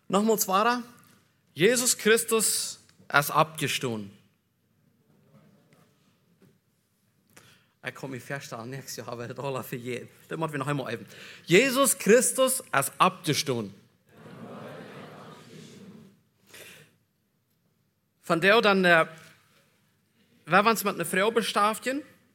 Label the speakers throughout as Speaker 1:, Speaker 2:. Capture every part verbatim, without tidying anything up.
Speaker 1: Nochmals weiter. Jesus Christus ist abgestoßen. Ich komme mich feststellen, nächstes Jahr wird das alles für jeden. Das müssen wir noch einmal üben. Jesus Christus ist abgestoßen. Von der dann, äh, wer war es mit einer Frau bestraft?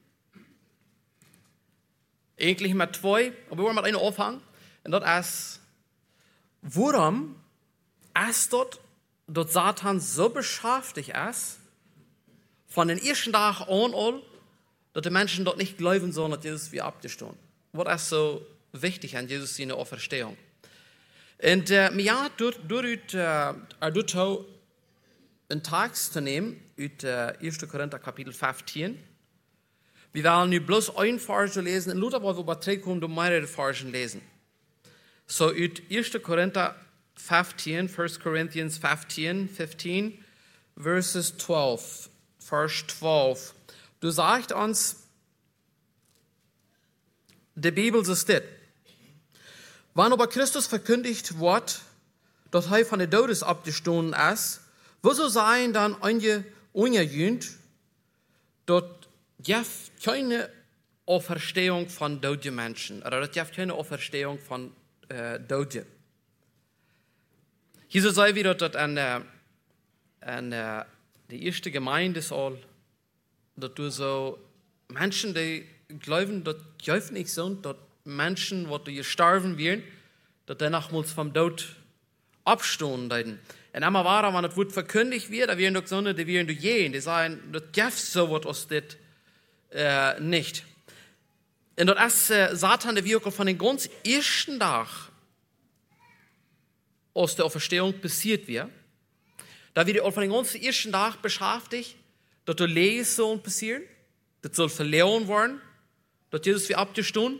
Speaker 1: Eigentlich mit zwei, aber wir wollen mit einer anfangen. Und das ist, warum ist dort, dass Satan so beschäftigt ist, von den ersten Tag an, an, dass die Menschen dort nicht glauben sollen, dass Jesus wieder abgestanden. Was ist so wichtig an Jesus seine Auferstehung? Und äh, ja, durch, durch, äh, durch einen Text zu nehmen, aus äh, ersten Korinther Kapitel fünfzehn. Wir werden nicht bloß ein Vers lesen, in Luther wollen wir übertragen, um mehrere Verse lesen. So, aus ersten Korinther fünfzehn, First Corinthians fifteen, fifteen, verses twelve, Vers zwölf. Du sagst uns, die Bibel so steht, wann aber Christus verkündigt wird, dass er von den Todes abgestanden ist, wieso seien dann einige unjünd, dort gibt keine Auferstehung von toten Menschen, oder dort gibt keine Auferstehung von äh, Toten. Hier sei wieder dort an der, an der die erste Gemeinde soll, dass du so Menschen, die glauben, dass Gott nicht sind, dass Menschen, die gestorben werden, dass danach muss vom Tod abstehen werden. Und einmal war, wenn das Wort verkündigt wird, da werden doch Sonne, die werden doch gehen, die sagen, das gibt so was aus das äh, nicht. Und das ist äh, Satan, der wirklich von den ganz ersten Tag aus der Auferstehung passiert wird. Da wird er von den ganzen ersten Tag beschäftigt, dass der Leben soll passieren, das soll verloren werden, dass Jesus wie abgestanden.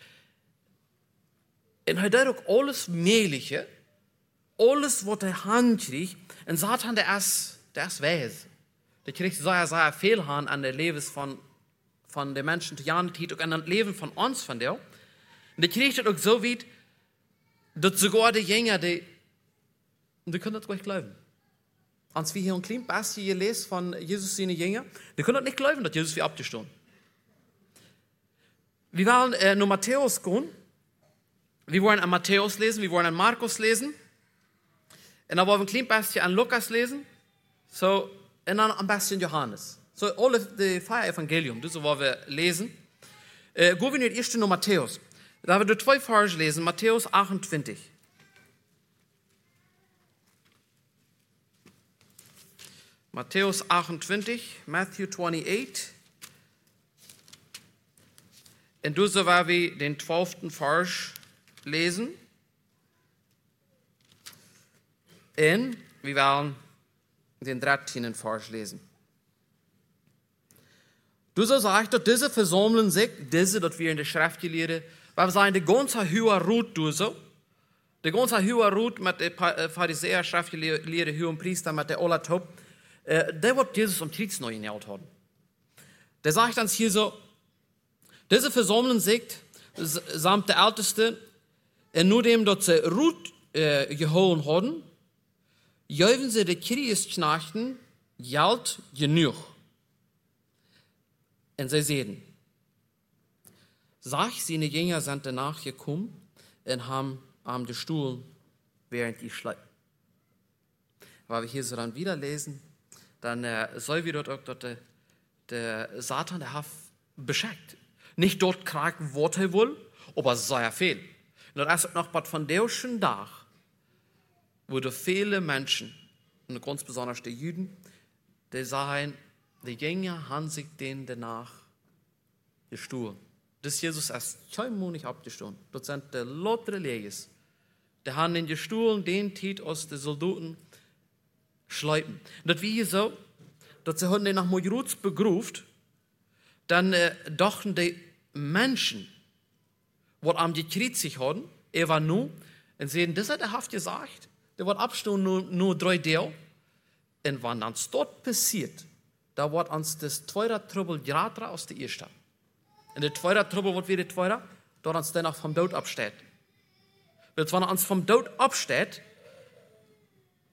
Speaker 1: Und er hat auch alles Mögliche, alles, was er handkriegt, und Satan, der ist, der ist weiß. Der kriegt sehr, sehr viel Hand an der Lebens von, von den Menschen, die Jahren, die auch an das Leben von uns, von der. Und der kriegt das auch so weit, dass sogar die Jünger, die, die können das nicht glauben. Als wir hier ein kleines bisschen lesen von Jesus seine Jünger, die können das nicht glauben, dass Jesus wie abgestanden. Wir wollen äh, nur Matthäus gehen. Wir wollen an Matthäus lesen, wir wollen an Markus lesen. Und dann wollen wir ein kleines bisschen an Lukas lesen. So, und dann ein bisschen Johannes. So, alle die vier Evangelium, das wollen wir lesen. Äh, gehen wir jetzt erst nur Matthäus. Da werden wir zwei Verse lesen, Matthäus achtundzwanzig. Matthäus achtundzwanzig, Matthew twenty-eight. Und du so werden wir den zwölften Vers lesen. Und wir werden den dreizehnten Vers lesen. Du so sagst, dass diese versammeln sich, diese, dass wir in der Schrift lehren, weil wir sagen, die ganze hohe Ruth, du so, die ganze hohe Ruth mit den Pharisäer, Schriftgelehrten, hohen Priester, mit der Olatop, äh, der wird Jesus um Kriegs neu gehaut haben. Der sagt uns hier so, diese versammeln sich, samt der Älteste, und nur dem, dass sie Ruth äh, geholt haben, geben sie den Kriegsknechten Geld genug. Und sie sehen, sag, seine Jünger sind danach gekommen und haben am den Stuhl, während ich schleip. Weil wir hier so dann wieder lesen, dann äh, soll wir dort auch, dass der, der Satan, der hat beschickt. Nicht dort kraken, was er will, aber sehr viel. Und das ist noch was von der schönen Tag, wo viele Menschen, und ganz besonders die Juden, die sagen, die Jünger haben sich den danach gestohlen. Das Jesus ist kein Monat abgestohlen. Das sind die Leute Religies. Die haben den gestohlen, den Tiet aus den Soldaten schleipen. Und das wie hier so, dass sie den nach Mojruz begruft, dann äh, dachten die Menschen, die am gekriegt sich haben, er war nur, und sehen, das hat er haft gesagt, der wird abstehen nur, nur drei Teil. Und wenn das dort passiert, da wird uns das zweite Trouble gerade aus der ersten. Und der zweite Trouble wird wieder zweiter, dort uns danach vom Tod absteht. Wenn uns vom Tod absteht,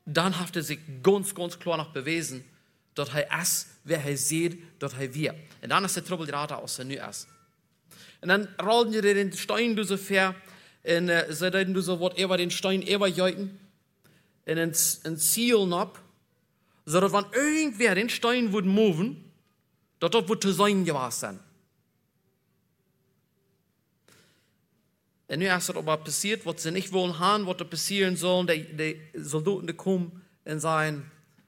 Speaker 1: dann hat er sich ganz, ganz klar noch bewiesen, dass er ist, wer er sieht, dass er wir. Und dann ist der Trouble gerade aus der Neu ist. Und dann rollen die den Stein so fair, und äh, sie dann so was über den Stein über jäuten, und ein Ziel ab, so dass wenn irgendwer den Stein würde moven, dass das wird zu sein gewesen. Und nu ist es aber passiert, was sie nicht wollen haben, was da passieren soll. Die, die Soldaten, die kommen und sagen,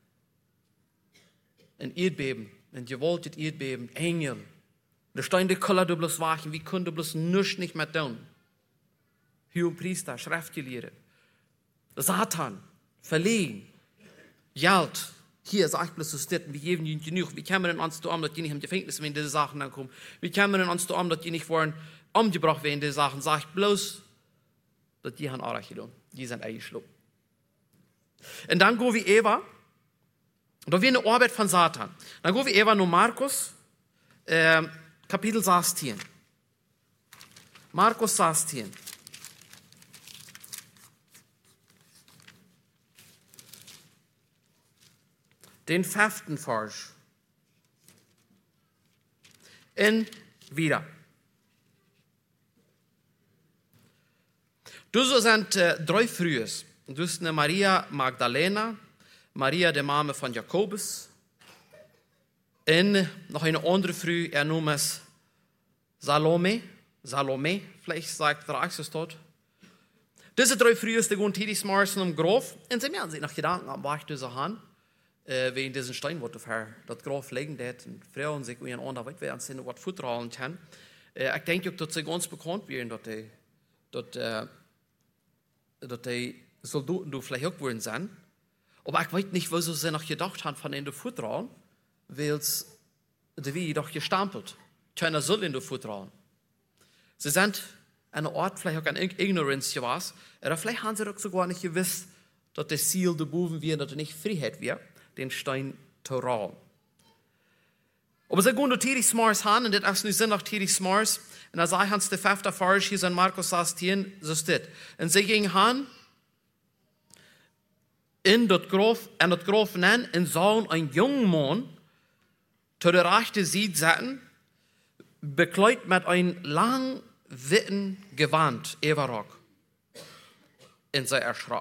Speaker 1: ein Erdbeben, ein gewaltiges Erdbeben, Engel. Der Stein, der kann bloß wachen, wie könnte bloß nichts nicht mehr tun. Hohe Priester, Schriftgelehrte, Satan, verlegen, Geld. Hier sag ich bloß so steht, wir geben ihnen genug. Wie können wir denn uns tun, dass die nicht im Gefängnis, wenn diese Sachen dann kommen? Wie können wir denn uns tun, dass die nicht wollen, umgebracht werden, diese Sachen? Sag ich bloß, dass die haben auch getan. Die sind eingeschlagen. Und dann gehen wir Eva. Da wir eine Arbeit von Satan. Dann gehen wir Eva nur Markus, äh, Kapitel sechzehn. Markus sechzehn. Den fünften Vers. Und wieder. Du sind äh, drei Frühes. Du bist eine Maria Magdalena, Maria, der Mama von Jakobus, und noch eine andere Früh, er nennt es Salome, Salome, vielleicht sagt der Axel dort. Diese drei Frühes, die gehen täglich morgens um Graf, und sie werden sich nach Gedanken am Wach dieser Hand, äh, wegen diesen Stein, wo das Graf legen wird, und Frauen sich in anderen Welt werden, sie was vertrauen können. Äh, ich denke auch, dass sie ganz bekannt werden, dass die, dass, äh, dass die Soldaten da vielleicht auch wollen sein. Aber ich weiß nicht, wieso sie noch gedacht haben, von ihnen vertrauen, weil es wie doch gestampelt. Keiner soll ihnen vertrauen. Sie sind an einer Art vielleicht auch an Ignoranz gewesen, oder vielleicht haben sie doch sogar nicht gewusst, dass das Ziel der Buben wäre, dass er nicht Freiheit wäre, den Stein zu rauben. Aber sie gehen natürlich smart an, und das ist nicht Sinn nach natürlich smart. Und da sagt Hans der fünfte Vers, hier in Markus sechzehn, so steht. Und sie gingen an, in dat Graf, en dat Graf nen, en sahen ein junger Mann zu der rechten Seite sitzen, bekleidet mit einem langen, witten Gewand, Everrock. Und sie erschrak.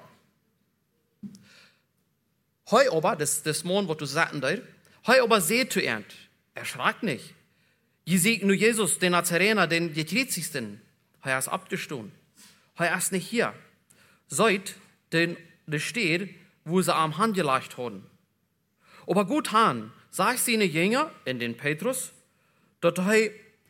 Speaker 1: Heu aber, das, das Mann, was du sagten da, heu aber seht zu ernt, erschrak nicht. Je seht nur Jesus, den Nazarener, den gekreuzigsten, heu ist abgestoßen. Heu ist nicht hier. Seid, denn da steht, wo sie am Hand gelegt haben. Aber gut han, sagt sie eine Jünger, in den Petrus, dass er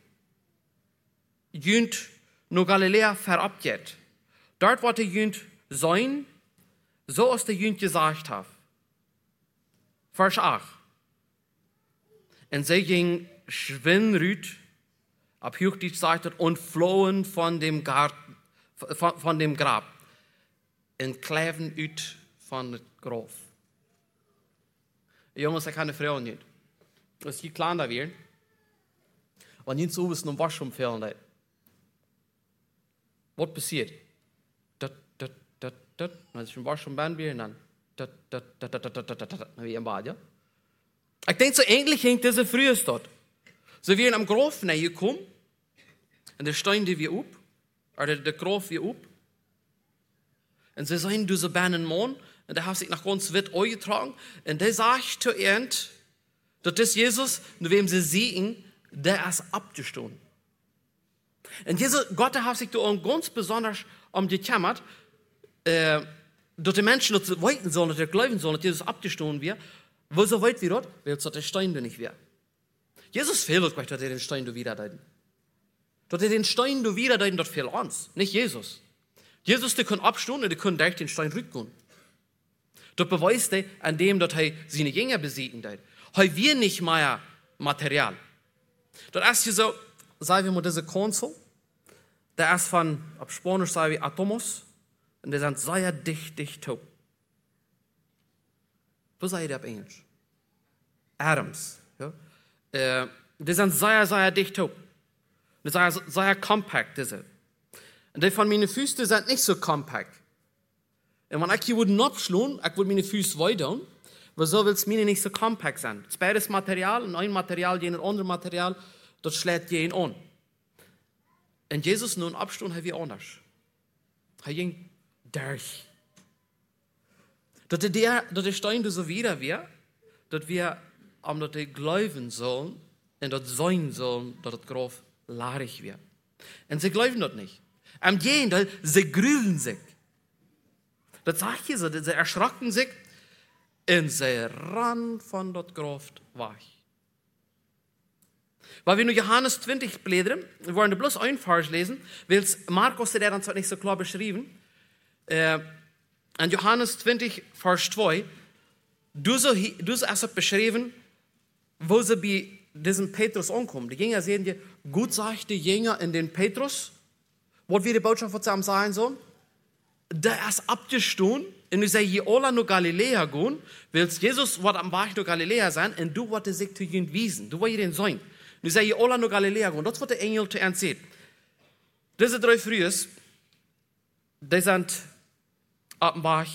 Speaker 1: jünt nur Galiläa verabgeht. Dort wird er jünt sein, so als der jünt gesagt hat. Vers acht. Und sie ging schwindrüt, ab Hochdeutsch sagt und flohen von dem Garten, von, von dem Grab, und kleven ut van het graf. Jongens, ik kan de vrouw niet. Als je klein daar weer, want niet zo is een washroom veel. Wat passiert? Dat, dat, dat, dat. Als je een washroom bent weer, dan dat, dat, dat, dat, dat, dat, dat, dat, dan weer een bad, ja? Ik denk zo eigenlijk ging deze vroeger tot. Ze weer am graf naar je komen, en de stein die weer op, of de, de graf weer op. En ze zijn dus een een man, en der hat sich nach ganz weit eingetragen. Und der sagt zu Ernt, dass das Jesus, nur wem sie sehen, der ist abgestoßen. Und Jesus, Gott hat sich da ganz besonders um gekümmert, äh, dass die Menschen das weiten sollen, dass sie glauben sollen, dass Jesus abgestoßen wird. Wo so weit wie dort, weil es der Stein da nicht wäre. Jesus fehlt gleich, dass er den Stein da wieder deuten. Dass er den Stein da wieder deuten, das fehlt uns, nicht Jesus. Jesus, der kann abstoßen und der kann direkt den Stein rückgehen. Das beweist er an dem, dass er seine Jünger besiegen hat. Er wir nicht mehr Material. Das ist hier so, sagen wir mal, diese Konsul, der ist von, auf Spanisch sagen wir Atomos, und die sind sehr dicht, dicht taub. Was sagt ihr auf Englisch? Atoms. Ja? Äh, die sind sehr, sehr dicht taub. Die sind sehr, sehr kompakt, diese. Und die von meinen Füßen sind nicht so kompakt. En wenn ich hier würde abschlagen, ich würde meine Füße weiter, wieso will es meine nicht so kompakt sein? Das beides Material, und ein Material, jenes andere Material, das schlägt jeden an. Und Jesus nun abschlagen, hat wir anders. Er ging durch. Dass der, dass der Stein so wieder wäre, dass wir am dat die glauben sollen und das sein sollen, dass das Graf leerig wird. Und sie glauben das nicht. Am Gegenteil, sie grüßen sich. Das sagt hier so, sie erschrocken sich und sie ran von das Graf weg. Weil wir nur Johannes zwanzig blättern, wir wollen bloß ein Vers lesen, weil Markus der dann zwar nicht so klar beschrieben. Äh, in Johannes zwanzig, Vers zwei, du so, du so erst beschrieben, wo sie bei diesem Petrus ankommen. Die Jünger sehen die, gut sagt die Jünger in den Petrus, was wir die Botschaft von zusammen sagen sollen, der ist abgestanden, und du sagst, hier alle nach Galiläa gehen, weil Jesus wird am Weg nach Galiläa sein, und du wolltest sich zu ihnen wiesen, du wolltest ihn sein. Du sagst, hier alle nach Galiläa gehen, das wird der Engel zu erzählen. Diese drei Frühes, die sind ab dem Weg,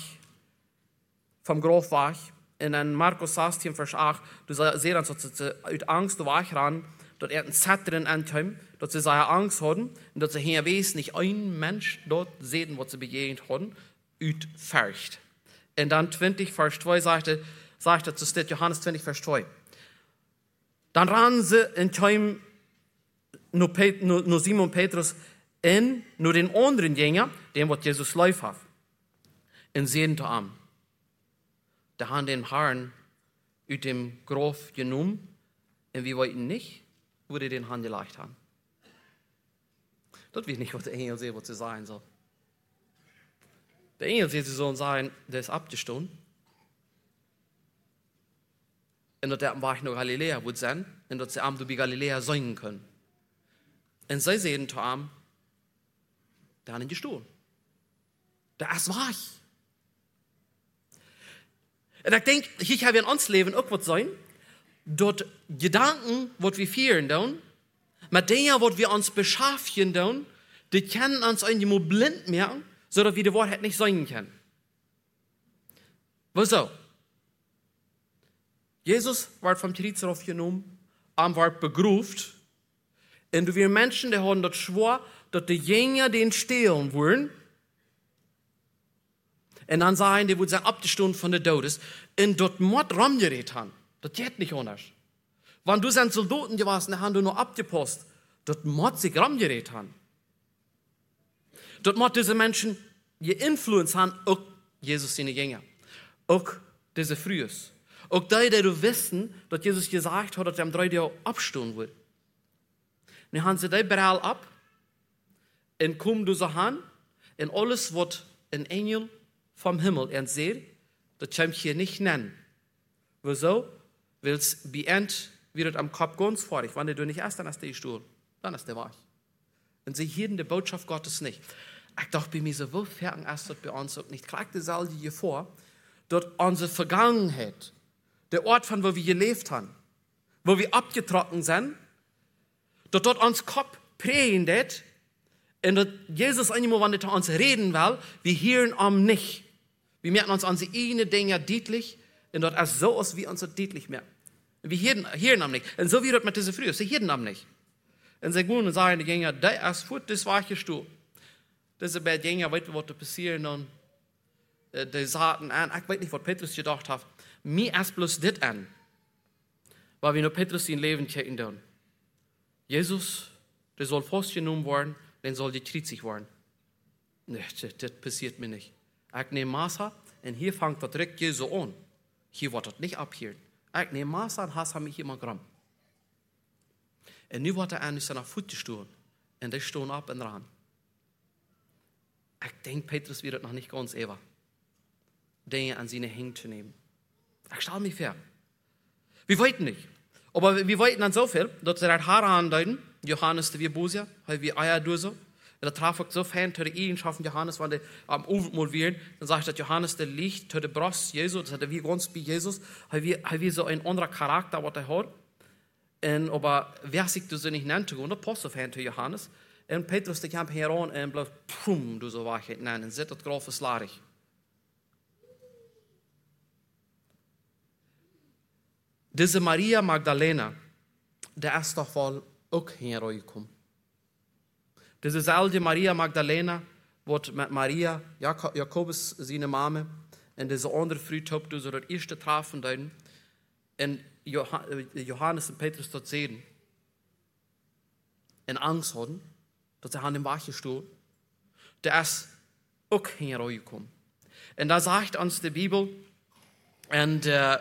Speaker 1: vom Grofweg, in en Markus zestien, vers acht, du siehst dann, dass sie uit Angst wegrennen, dass er einen Zetteren ankommt, dass sie seine Angst hatten und dass sie hier wissen, nicht ein Mensch dort sehen, was sie begegnet haben, uit Furcht. Und dann zwanzig, Vers zwei sagte, sagte zu steht Johannes zwanzig, Vers zwei. Dann rennen sie in Time nur, Pet, nur, nur Simon Petrus in, nur den anderen Jünger, dem was Jesus lief hat, und sehen zu ihm. Da haben den Herrn aus dem Grab genommen und wir wollten nicht, wo die den Herrn gelegt haben. Das weiß nicht, was der Engel sieht, was sie sagen soll. Der Engel sieht, sie sollen sagen, der ist abgestanden. Und dass der am Weg nach Galiläa wird sein und dass sie am durch Galiläa singen können. Und sie sehen zu ihm, der hat ihn gestohlen. Der ist weg. Und ich denke, hier haben wir in uns Leben auch was sein, dort Gedanken, was wir führen tun, mit denen, was wir uns beschäftigen tun, die können uns irgendwie blind machen, sodass wir die Wahrheit nicht singen können. Wieso? Jesus wird vom Kreuz aufgenommen, am wird begruft, und wir Menschen, die haben dort schwor, dass die Jünger den stehlen wollen, und dann sagen, die wird abgestanden von der Todes, und dort Mord rumgeredet haben. Das geht nicht anders. Wenn du sind Soldaten gewesen, haben du nur abgepost, dort Mord sich rumgeredet haben. Dort Mord diese Menschen geinfluenced haben, auch Jesus seine Jünger. Auch diese Frühes. Auch die, die du wissen, dass Jesus gesagt hat, dass er am drei Jahr abstehen wird. Dann haben sie die Beral ab, und kommen du so an, und alles, was ein Engel vom Himmel entseht, das kann ich hier nicht nennen. Wieso? Weil es bei End wird am Kopf ganz vorig. Wenn du nicht erst, dann ist der Stuhl. Dann ist der Weich. Und sie hören die Botschaft Gottes nicht. Ich dachte bei mir so, wo fährten erst das bei uns auch nicht? Klagt die Salde hier vor, dort unsere Vergangenheit, der Ort, von wo wir gelebt haben, wo wir abgetrocknet sind, dort dort uns Kopf prägen det, und dort Jesus einmal, wenn er uns reden will, wir hören ihm nicht. Wir merken uns unsere eigenen Dinge deutlich, und dort ist so aus, wie uns das deutlich merken. Wir hören, hören ihm nicht. Und so wie das mit diesen Frühen, sie hören ihm nicht. Und sie gehen und sagen, die Gänger, der ist gut, das war ich du. Diese beiden Gänger, weißt du, was da passiert, und äh, die sagten an, ich weiß nicht, was Petrus gedacht hat, mir erst bloß das an, weil wir nur Petrus in Leben checken tun. Jesus, der soll festgenommen werden, dann soll die tritzig werden. Nee, das, das passiert mir nicht. Ich nehme Maße, und hier fängt das direkt Jesus an. Hier wird das nicht abhören. Ich nehme Maße, und Hass hat mich immer gramm. Und nu wird er an seiner Fuß gestohlen, und die stehen ab und ran. Ich denke, Petrus wird das noch nicht ganz ewig, Dinge an seine Hände zu nehmen. Ich stelle mich vor. Wir wollten nicht. Aber wir wollten dann so viel, dass sie das Haar andeuten, Johannes, der wir Busia, weil wir Eier durch so. Da traf ich so fern zu den Eigenschaften Johannes, wenn die am Abendmahl wählen, dann sagt dass Johannes, der liegt zu der Brust Jesus, das hat er wie ganz bei Jesus, weil wir, weil wir so ein anderer Charakter, was er hat. Und aber wer sich das nicht nennt, und das passt so fern zu Johannes. Und Petrus, der kam heran und bloß, pum, du so Wahrheit nennen, und sieht das Graf ist larig. Diese Maria Magdalena, der ist doch wohl auch hergekommen. Diese selbe Maria Magdalena wird mit Maria, Jak- Jakobus, seine Mama, und diese andere Früh du so das erste Treffen dann, und Johannes und Petrus dort sehen, und Angst hatten, dass sie an dem Wachstuhl, der ist auch hergekommen. Und da sagt uns die Bibel, und äh,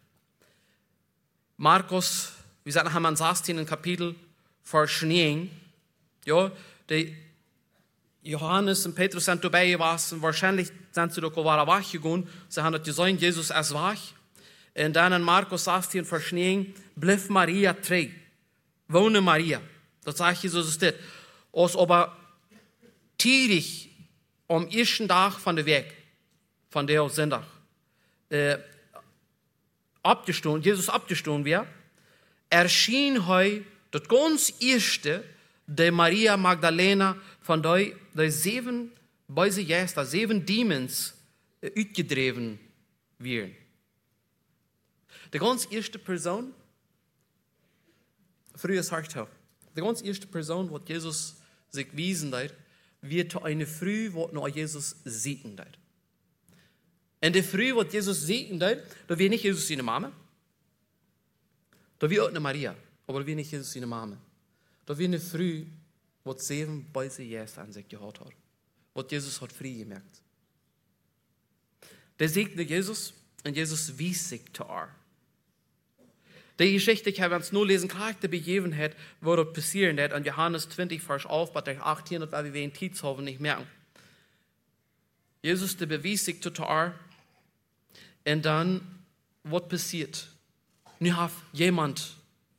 Speaker 1: Markus, wir sagen, haben wir sechzehn Kapitel verschnien, ja, die Johannes und Petrus sind dabei gewesen, wahrscheinlich sind sie doch auch wach gegangen, sie haben gesagt, Jesus ist wach. Und dann in Markus sechzehn verschnien, blieb Maria treu, wohne Maria. Das sagt Jesus, es steht, als aber tidig am ersten Tag von der Weg, von der Sonntag, äh, abgestohlen, Jesus abgestohlen wäre, erschien heu das ganz erste der Maria Magdalena von der die sieben böse Geister, sieben Demons äh, ausgedreven werden. Die ganz erste Person, früher sagt er, die ganz erste Person, wo Jesus sich wiesen hat, wird eine Früh, wo noch Jesus siegen hat. Und die Früh, wo Jesus siegen hat, da wird nicht Jesus seine Mama, da wird auch eine Maria, aber da wird nicht Jesus seine Mama. Da wird eine Früh, wo sieben böse Geister an sich gehabt hat, wo Jesus hat frei gemerkt. Der siegte Jesus und Jesus wies sich zu ihr. Die Geschichte, ich habe uns nur lesen, die Begebenheit, wo das passieren wird, an Johannes zwanzig, Vers elf, bei achtzehn, weil wir in Tietzhofen nicht merken. Jesus, der bewies sich zu ihr, und dann, was passiert? Nu hat jemand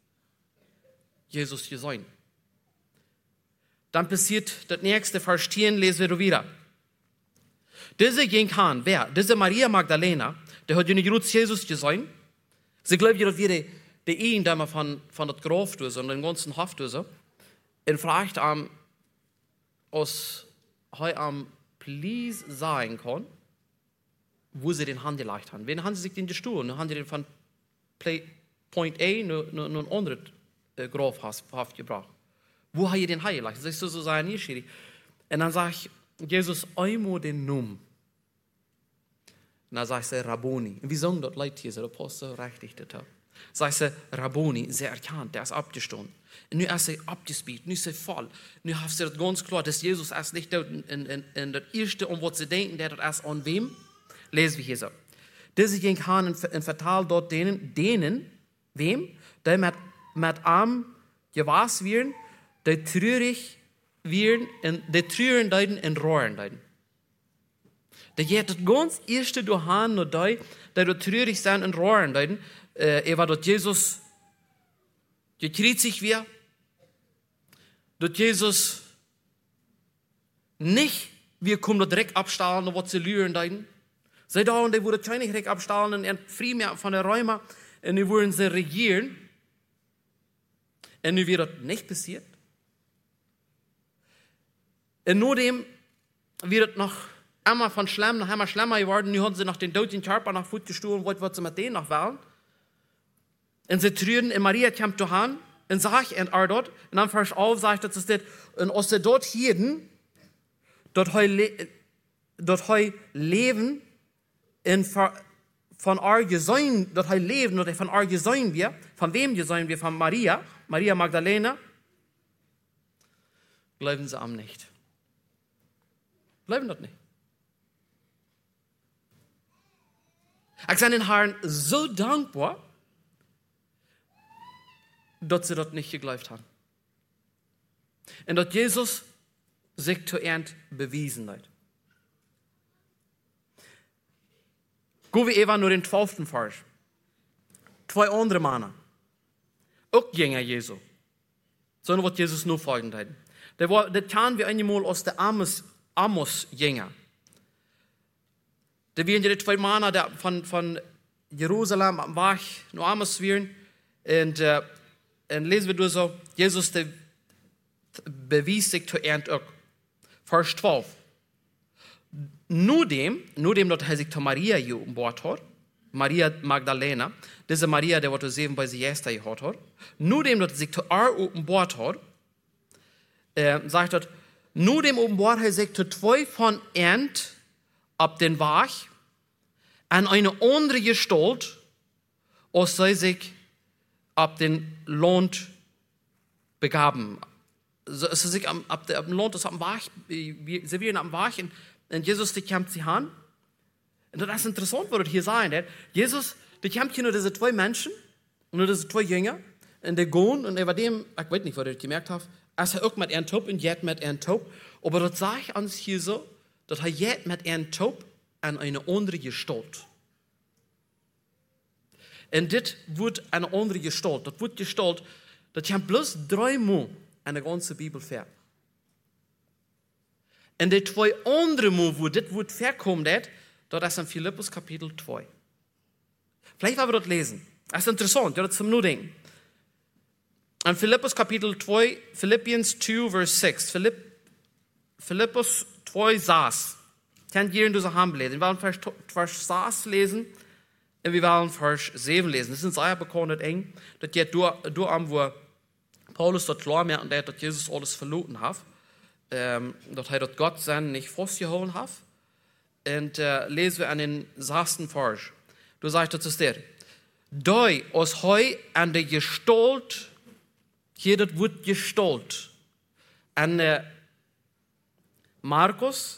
Speaker 1: Jesus gesehen. Dann passiert das nächste, Vers zehn, lesen wir wieder. Diese ging an, wer? Diese Maria Magdalena, der hat Jesus gesehen. Sie glaubt, dass wir die die Ehendämme von, von das Grab tun und den ganzen Haft tun, und fragt am, was er am please sagen kann, wo sie den Hand gelegt haben. Wen haben sie sich den gestohlen? Dann haben sie den von Play, Point A nur ein anderes äh, Grab Haft gebracht. Wo hat ihr den Hand gelegt? Das ist so, so sein Nieschiri. Und dann sagt Jesus, einmal den Numm. Und dann sagt er Rabboni. Und wie sagen dort Leute hier, der Apostel richtig das hat. Sagt sie, Rabboni, sie erkannt, der ist abgestoßen. Und nu ist er abgespielt, nu ist er voll. Nu hat sie das ganz klar, dass Jesus ist nicht dort in, in, in das Erste, um was sie denken, der dort ist an wem. Lesen wir hier so. Diese ging an und verteilt dort denen, denen, wem? Die mit, mit Arm gewass werden, die trürig werden, die trüren deuten und rohren deuten. Die geht das ganz Erste durch an, nur die, die dort trürig sind und rohren deuten. Äh, er war dort Jesus gekriegt wir, dort Jesus nicht, wir kommen dort direkt abstahlen, und was sie lüren deuten. Sie da und die wurden keine direkt abstahlen und frei mehr von der Räume, und die wurden sie regieren. Und nun wird das nicht passiert. Und nur dem wird es noch einmal von schlimm nach einmal schlimmer geworden. Nun haben sie nach den toten Körper nach Fuß gestohlen, was sie mit denen noch wollen. Und sie trüren, und Maria kommt dahin, und sagt, und er dort, und dann Vers auf, sagt, dass es das, und als sie dort hielten, dort heu, dort heu leben, in von er gesehen, dort heu leben, oder von er gesehen wir, von wem gesehen wir, von Maria, Maria Magdalena, bleiben sie am nicht. Bleiben dort nicht. Ich bin den Herrn so dankbar, dass sie dort nicht geglaubt haben. Und dass Jesus sich zu Ernt bewiesen hat. Gehen wir eben nur den zwölften Vers. Zwei andere Männer. Auch Jünger Jesu. Sondern was Jesus nur folgend hat. Das kamen wir einmal aus der Amos, Amos Jünger. Da waren die zwei Männer der von, von Jerusalem am Weg nach Amos waren. Und, äh, und lesen wir durch so, Jesus der bewies sich zu Ernt auch. Vers zwölf. Nur dem, nur dem, dass er sich zu Maria umgebracht hat, Maria Magdalena, diese Maria, der was sieben bei sie gestern gehört hat, nur dem, dass sich zu er offenbart hat, äh, sagt er, nur dem offenbart hat sich zu zwei von Ent ab den Wach an eine andere Gestalt, als sei sich ab den Lohnt begaben. So, es ist sich am, ab dem Lohnt, das am Wach, sie werden am Wach, und, und Jesus, die kommt sie an. Und das ist interessant, was das hier sein. Jesus, die kommt hier nur diese zwei Menschen, und nur diese zwei Jünger, und die gehen, und über dem, ich weiß nicht, was ich gemerkt habe, als er auch mit einem Taub und jetzt mit einem Taub, aber das sage ich uns hier so, dass er jetzt mit einem Taub an eine andere Gestalt. Und das wird eine andere Gestalt. Das wird Gestalt, das kommt bloß dreimal in der ganzen Bibel vor. Und die zwei andere Mal, wo das wird vorkommen, das ist in Philippus Kapitel zwei. Vielleicht wollen wir das lesen. Das ist interessant, ja, das zum Nachdenken. In Philippus Kapitel zwei, Philippians zwei, Vers sechs. Philipp, Philippus zwei, saß. Könnt ihr in dieser Hand lesen. Wir wollen Vers, Vers sechs lesen und wir wollen Vers sieben lesen. Das ist sehr bekannt, eng. Das geht durch, durch an, wo Paulus dort klar macht, dass Jesus alles verloren hat. Ähm, dass er dort Gott sein nicht festgehalten hat. Und äh, lesen wir an den sechsten Vers. Du sagst, das ist der. Doi, aus heu an der Gestalt, hier das Wort Gestalt, an der Markus,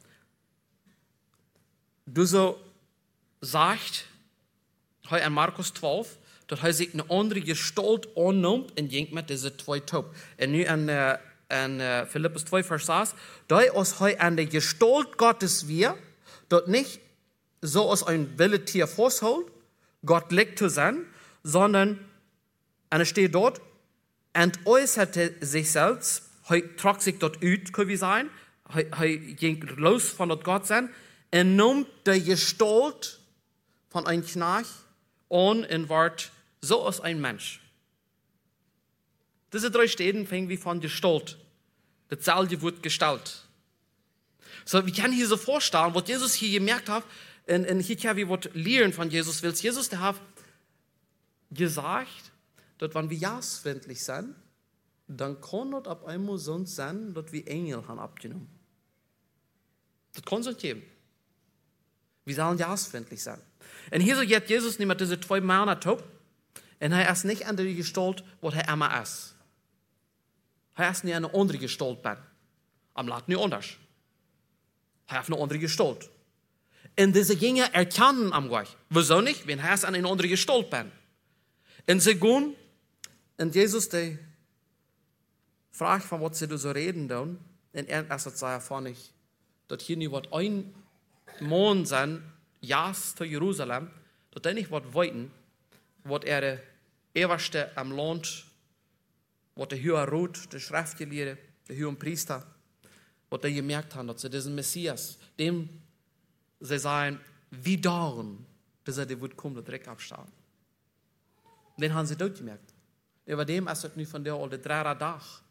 Speaker 1: du so sagst, heu an Markus zwölf, dass er sich eine andere Gestalt annimmt und ging mit diesen zwei Taub. Und nu an, äh, an äh, Philippus zwei, Vers sechs, doi, aus heu an der Gestalt Gottes wir, dort nicht so aus einem Willetier festholt, Gott liegt zu sein, sondern er steht dort und äußerte sich selbst, er trug sich dort aus, kann wir sein, er ging los von dort Gott sein, er nimmt die Gestalt von einem Knecht an und wird so als ein Mensch. Diese drei Stellen fängen wie von Gestalt. Dasselbe wird Gestalt. So, wir können hier so vorstellen, was Jesus hier gemerkt hat, und, und hier können wir was lernen von Jesus. Weil Jesus, der hat gesagt, dass wenn wir jasfreundlich sind, dann kann das ab einmal so sein, dass wir Engel haben abgenommen. Das kann es nicht geben. Wir sollen jasfreundlich sein. Und hier so jetzt Jesus nimmt diese zwei Männer taub, und er ist nicht an der Gestalt, was er immer ist. Er ist nicht eine andere Gestalt bin. Am Laden nicht anders. Er hat eine andere Gestalt. Und diese Jünger erkennen am gleich. Wieso nicht? Wenn er an eine andere Gestalt bin. Und sie gehen, und Jesus, der fragt, von was sie da so reden, dann, und er sagt, sei von nicht, dass hier nicht was ein Mann sein, ja, zu Jerusalem, dass er nicht was wollten, was er der Ewerste am Land, was der höhere Rot, der Schriftgelehrte, der höhere Priester, was die gemerkt haben, dass sie diesen Messias, dem sie sagen, wie darum, dass er der wird kommen, der Dreck abstellen. Den haben sie dort gemerkt. Über dem ist es nicht von der alte drei Tag.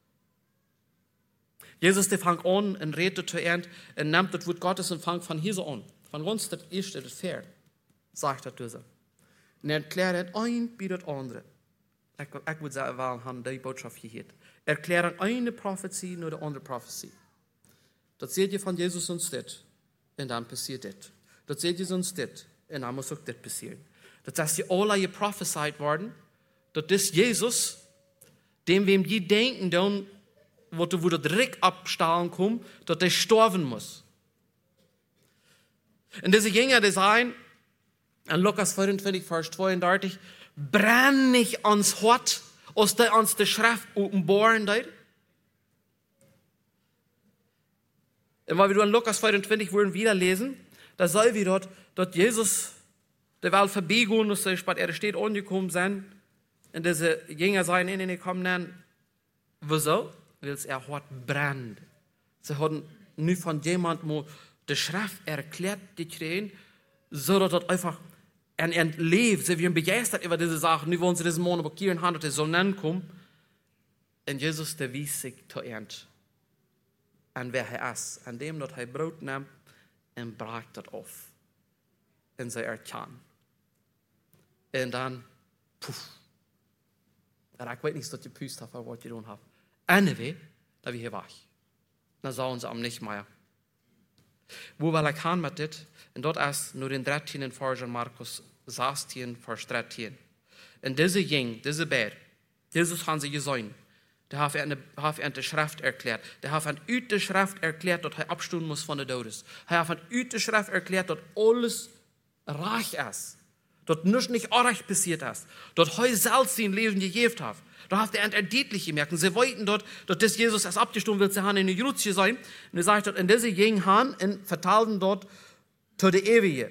Speaker 1: Jesus, der fängt an und redet zu Ende und nimmt das Wort Gottes und fängt von hier so an. Von uns das erste, das Pferd, sagt er zu sie. Und er erklärt ein wie das andere. Ich, ich würde sagen, wir haben die Botschaft gehört. Er erklärt eine Prophezie nur die andere Prophezie. Das seht ihr von Jesus uns das. Und dann passiert das. Das seht ihr uns das. Und dann muss auch das passieren. Das ist die alle geprophezeit worden, dass das Jesus, dem wem die denken, dann, wo der Dreck abstahlen kommt, dass der sterben muss. Und diese Jünger, die sagen, in Lukas vierundzwanzig, Vers zweiunddreißig, brenn nicht ans Hort, als der uns die Schrift offenbaren wird. Und weil wir in Lukas vierundzwanzig würden wieder lesen, da soll wir dort, dort Jesus, der will vorbeigehen, dass er steht angekommen sein, und diese Jünger sagen, nee, nee, nee, komm, nein. Wieso? Weil es er Hort brennt. Sie haben nicht von jemandem die Schrift erklärt, die kriegen, so dass das einfach ein Entlebt, sie werden begeistert über diese Sachen, nicht wollen sie diesen Monat blockieren, haben, dass sie so nennen kommen. Und Jesus, der wies sich zu ernst. An wer er ist, an dem, dass er Brot nimmt und brach das auf. Und sie erkennen, En dan, poef. En ik weet niet dat je puist hebt wat je doen hebt. En we, dat we hier weg. Dan zouden ze hem niet meer. Wo wil ik gaan met dit? En dat is nu in dertiende vers van Markus zestien, vers dertien. En deze jing, deze beer, Jezus gaan ze gezien. Die heeft aan de schrift erklärt. Die heeft aan uit de schrift erklärt dat hij opstaan moest van de doden. Hij heeft aan uit de schrift erklärt dat alles recht is. Dat niets niet erg passiert is. Dat hij zelf zijn leven gegeven heeft. Da heeft hij aan het deutlich gemerkt. En ze weten dat, dat dit Jezus als abgestorben wil, ze gaan in de Jerusalem zijn. En hij zegt dat in deze ging gaan en vertaalden dort tot de eeuwige.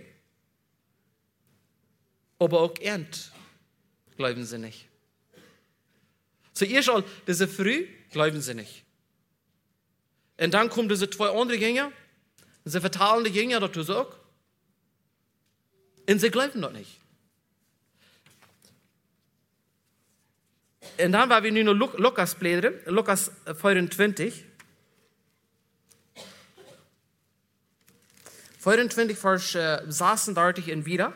Speaker 1: Aber auch end glauben sie nicht. Zuerst al, diese früh glauben sie nicht. Und dann kommen diese zwei andere Jünger, und sie vertalen die Jünger dazu auch. Und sie glauben das nicht. Und dann, weil wir nu naar Lukas bläderen, Lukas vierentwintig. vierentwintig vers uh, zesendertig en wieder.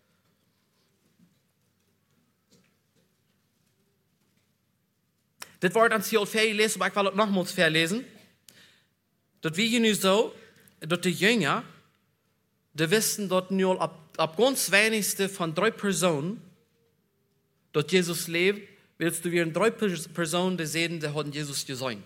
Speaker 1: Dit wordt aan het heel veel lezen, maar ik wil het nogmaals verlezen. Dat we hier nu zo, dat de Jünger, die wisten dat nu al op, op ganz wenigste van drie personen, dat Jezus leeft, willst du weer drie personen die zeiden, die hadden Jezus gezien.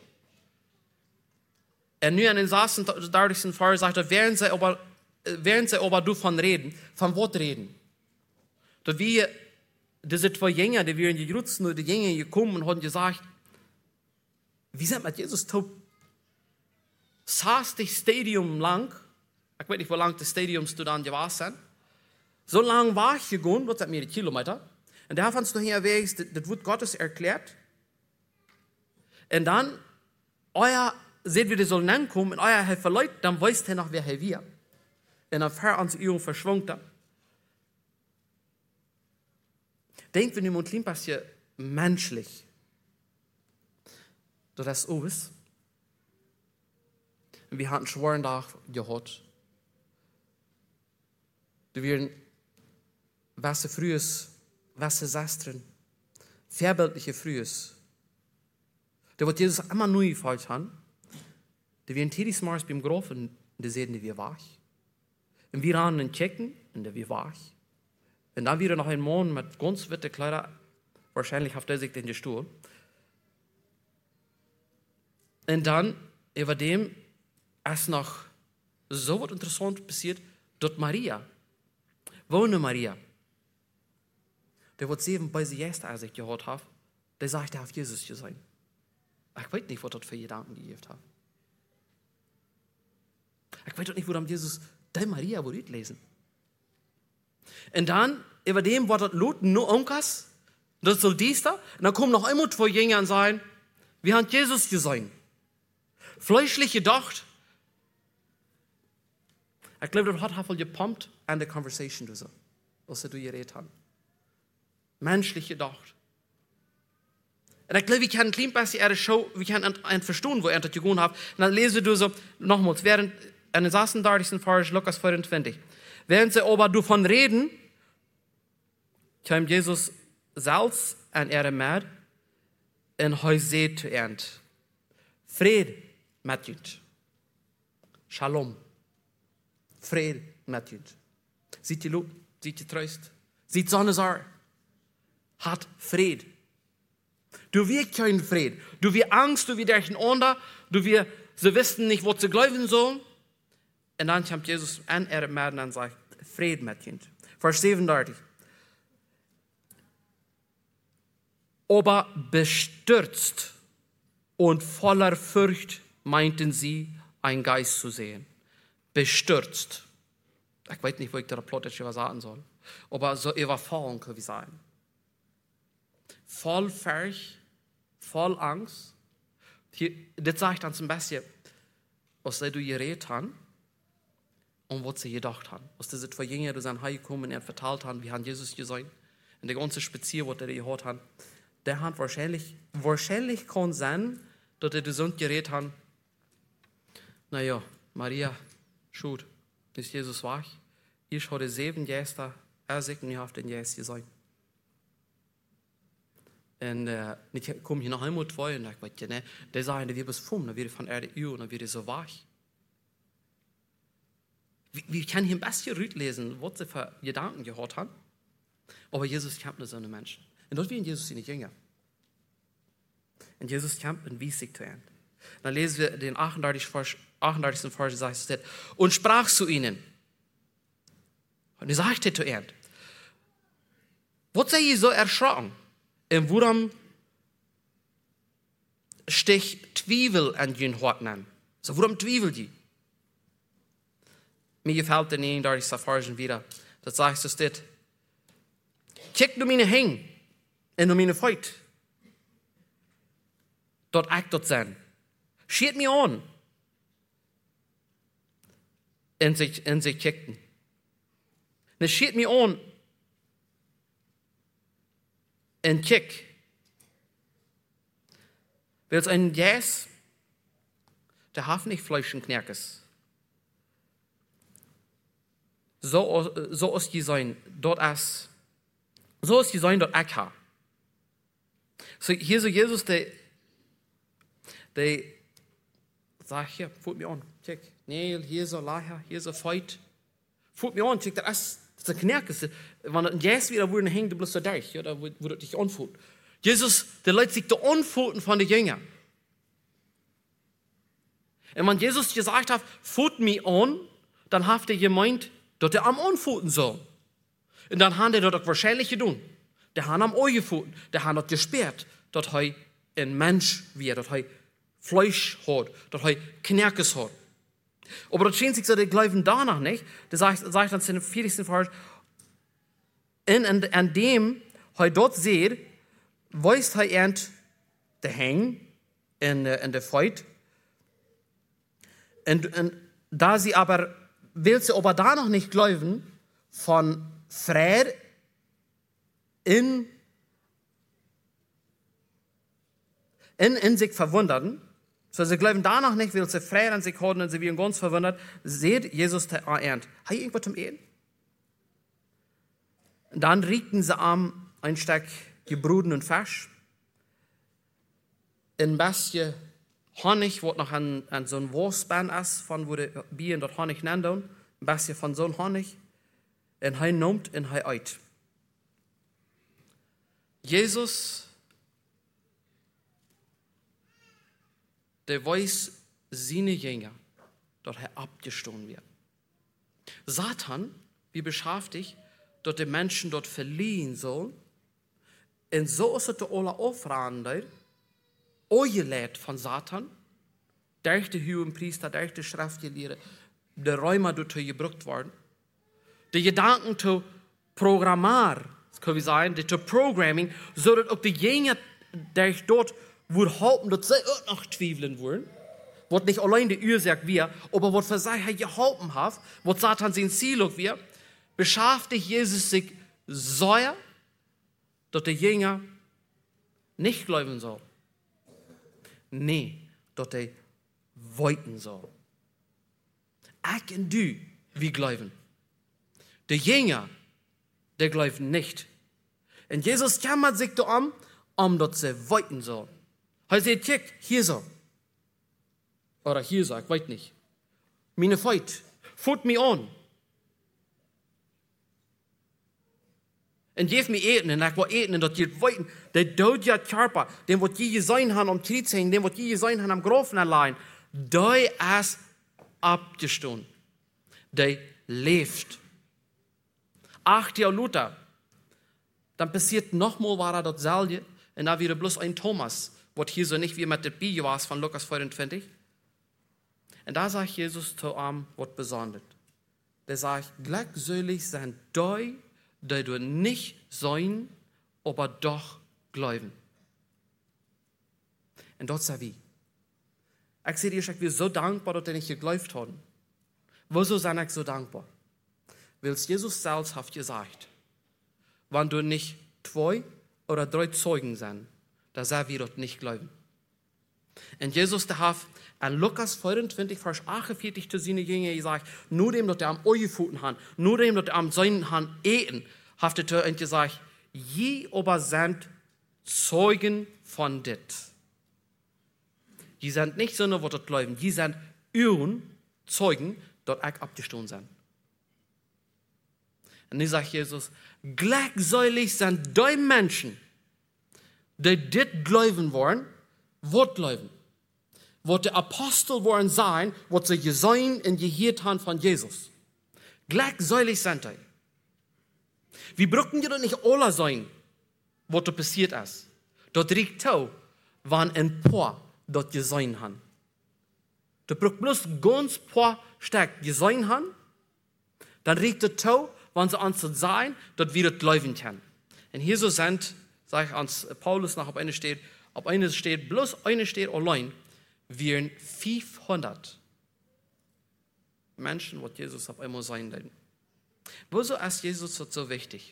Speaker 1: En nu aan den zesendertigste vers zegt dat, während zij aber, während zij aber davon reden, van wat reden? Dat we diese zwei Jünger, die wir in Jerusalem, die Jünger gekommen und haben gesagt, wie sind mit Jesus tot? zestig Stadium lang, ich weiß nicht, wie lang die Stadiums du dann gewesen sind, so lang war ich gegangen, was sind mehrere Kilometer, und da haben uns hier unterwegs, das wird Gottes erklärt, und dann, euer, seht wir, die sollen ankommen, und euer Herr verleut, dann weißt ihr noch, wer er wir. Und dann fährt uns irgendwo verschwungt. Denk wir nu een klein beetje menschlich. Dat is alles. En we hadden een zware dag gehad. Er waren wasse Frühes, wasse Sestren, vorbildliche Frühes. Der wat Jesus immer neu gefällt hat. Die waren jedes Mal beim Graf und die sehen, die wir wach. Und wir haben einen Checken und der wir wach. Und dann wieder noch ein Mann mit ganz witte Kleider, wahrscheinlich auf der sich den Stuhl. Und dann, über dem, ist noch so was interessant passiert, dort Maria. Wohne Maria. Der wird sieben bei sie erst als ich gehört habe, der sagt, er auf Jesus zu sein. Ich weiß nicht, was dort für Gedanken gegeben hat. Ich weiß doch nicht, wo dann Jesus, der Maria, wo die lesen. Und dann, über dem wird das Lot nur Onkas, das soll dies da, und dann kommen noch immer zwei Jünger und sagen, wir haben Jesus gesehen. Fleischlich gedacht. Ich glaube, das hat einfach gepumpt an der Conversation, was du geredet hast. Menschlich gedacht. Und ich glaube, wir können ein klein bisschen ihre Show, wir können ein verstehen, wo er das gegangen hat. Und dann lesen du so, nochmals, während, in den sechsunddreißigsten Vers, Lukas vierundzwanzig. Während sie aber davon reden, kam Jesus selbst an ihre Meer und er sagt zu ihnen, Friede mit euch. Shalom. Friede mit euch. Seid ihr Lob, seid ihr Trost, seid Sonnesar. Hat Friede. Du wirst keinen Friede. Du wirst Angst, du wirst durcheinander, du wirst, sie wissen nicht, was sie glauben sollen. Und dann kommt Jesus an ihre Meer und sagt, Friede mit euch. Vers siebenunddreißig. Aber bestürzt und voller Furcht meinten sie, einen Geist zu sehen. Bestürzt. Ich weiß nicht, wo ich da plötzlich was sagen soll. Aber so überfallen können wir sagen. Voll Furcht, voll Angst. Hier, das sagt dann zum Beispiel, was sie du geredet haben und was sie gedacht haben. Was diese zwei Jünger, die sind hergekommen und verteilt haben, wir haben Jesus gesehen. Und der ganze Spazier, was er gehört hat, der hat wahrscheinlich, wahrscheinlich kann sein, dass er gesund geredet hat. Naja, Maria, schuld, ist Jesus wach. Ich habe sieben Gäste er sagt, und ich habe den Jesus gesagt. Und äh, ich komme hier nach Hause vor und ich weiß, ne, der sagt, wir bis fünf, dann wird von Erde über und dann wird so weich. Wir können hier ein bisschen Rüd lesen, was sie für Gedanken gehört haben. Aber Jesus kämpft mit so einem Menschen. Und dort werden Jesus nicht jünger. Und Jesus kämpft und wies sich zu Ende. Dann lesen wir den achtunddreißigsten Vers, sagt es, und sprach zu ihnen. Und er sagte zu Ende, was seid ihr so erschrocken? Und worum stich Twiebel an den Horten? So, worum Twiebel die? Mir gefällt der neununddreißigste Vers wieder. Das sagt es dit. Kijk nur meine Hänge und nur meine Feut. Dort echt dort sein. Schiet mir an. Und sie, und sie kickten. Und schiet mir an. Und kick. Weil es ein Jäs, der hat nicht Fleisch und Knärkes. So, so ist die sein, dort as, so ist die sein, dort ich habe. So, hier so Jesus, der, der sagt, hier, fut mir an, check, nee, hier so Lacher, hier so Feut, fut mir an, check, das ist, das ist ein Knärkes, wenn ein Jäs wieder wurde hängt, du bloß so durch, ja, da wurde dich anfut. Jesus, der lässt sich da anfuten von den Jüngern. Und wenn Jesus gesagt hat, fut mir an, dann hat er gemeint, dass er am Anfuten soll. Und dann haben die das wahrscheinlich getan. Die haben am Ohr gefunden. Die haben das gesperrt, dass er ein Mensch wird, dass er Fleisch hat, dass er Knärkes hat. Aber das scheint sich so, die glauben danach nicht. Der sagt, sagt dann in dem vierzigsten Vers, an dem er dort sieht, weiß er ernt der Hängen in, in der Feut. Und, und da sie aber will sie aber da noch nicht glauben, von Freier in, in, in sich verwundern. So, sie glauben da noch nicht, will sie Freier an sich haben und sie werden ganz verwundert. Seht Jesus der ernt. Hat ihr irgendwas zum Ehen? Dann richten sie am ein Stück gebrudenen Fisch. Ein bisschen Honig, was noch an, an so ein Wurstbein ist, von wo die Bienen dort Honig nennen, ein bisschen von so einem Honig, und er nimmt und er eit. Jesus, der weiß seine Jünger, dass er abgestoßen wird. Satan, wie beschäftigt, dass die Menschen dort verliehen sollen, und so ist es der alle Aufrande, Ojelet von Satan, durch die hohen Priester, durch die Schriftgelehrten, der Römer dort gebraucht worden. Die Gedanken zu Programmar, das können wir sagen, die zu Programming, so dass auch die Jünger, durch dort, wo halten, dass sie auch noch zweifeln wollen, was nicht allein die Ursache wir, aber was für sich gehalten hat, was Satan sein Ziel auch wir, beschäftigt Jesus sich so, dass die Jünger nicht glauben sollen. Nee, dat hij wollten soll. Ich und du, wir glauben. Die Jünger, die glauben nicht. Und Jesus kümmert sich darum, um dass sie wollten soll. Er sagt, guck, hier so. Oder hier so, ich weiß nicht. Meine Feut, fut mich an. Und geef mir eten, en ik wil eten, en dat je weten, de dood je körper, den wat je gezien haben om triet zijn, den wat je gezien haben am Grafen allein, die is abgestoßen. Die leeft. Acht Jahre Luther, dann passiert nochmal war er dasselbe, und da wieder bloß ein Thomas, was hier so nicht wie mit der Bibel war von Lukas vierundzwanzig. Und da sagt Jesus zu ihm, was besonders. Der sagt, glückselig sind die, die du nicht sein, aber doch glauben. Und dort sei wie. Ich sehe dir, ich bin so dankbar, dass wir nicht geglaubt haben. Wieso sind ich so dankbar? Weil Jesus selbst hat gesagt, wenn du nicht zwei oder drei Zeugen sind, dann sei wir dort nicht glauben. Und Jesus der hat an Lukas vierundzwanzig, Vers achtundvierzig zu seinen Jüngern gesagt, nur dem, dass er am Eugefunden hat, nur dem, dass er am seinen Hand eten, hat er gesagt, je aber sind Zeugen von dit. Die sind nicht so, was dort glauben, die sind ihren Zeugen, dort auch abgestoßen sind. Und dann sagt Jesus, glücklich sind die Menschen, die dit glauben wollen, was glauben. Was die Apostel wollen sein, was sie gesehen und gehört haben von Jesus. Glücklich sind die. Wir brauchen ja nicht alle sein, was da passiert ist. Dort riecht auch, wann ein paar dort gesehen haben. Da braucht bloß ganz paar stark gesehen haben, dann riecht es auch, wenn sie uns sein, dort wieder glauben können. Und hier so sind, sage ich ans Paulus nach, ob eine steht, ob eine steht, bloß eine steht allein, wären fünfhundert Menschen, was Jesus auf einmal sein werden. Wieso ist Jesus so wichtig?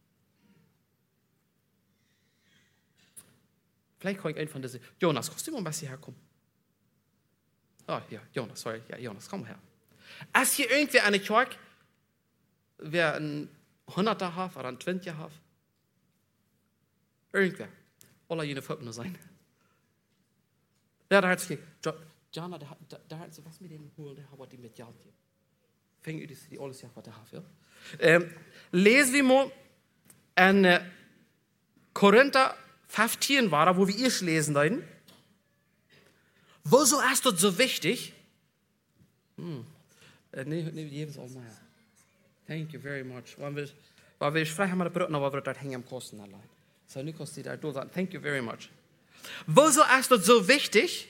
Speaker 1: Vielleicht kann ich einen von diesen, Jonas, kannst du mal ein bisschen herkommen? Ah, ja, Jonas, sorry, ja, Jonas, komm her. Ist hier irgendwer eine Kirche, wer ein Hunderter hat oder ein Zwanziger hat? Irgendwer. Alle jene Völker nur sein. Ja, da hat es gekriegt. Jana, da hat sie was mit dem holen, der hat die mit Geld hier. Fängt ihr die alles ja, was der hat, ja? Ähm, lesen wir mal in äh, Korinther fünfzehn war, wo wir erst lesen werden. Wieso ist das so wichtig? Hm. Äh, nee, nee, jedes Mal mehr. Thank you very much. Weil wir vielleicht haben wir das Brot, aber wir das hängen am Kosten allein. So, nicht kostet die da sagen, thank you very much. Wieso ist das so wichtig,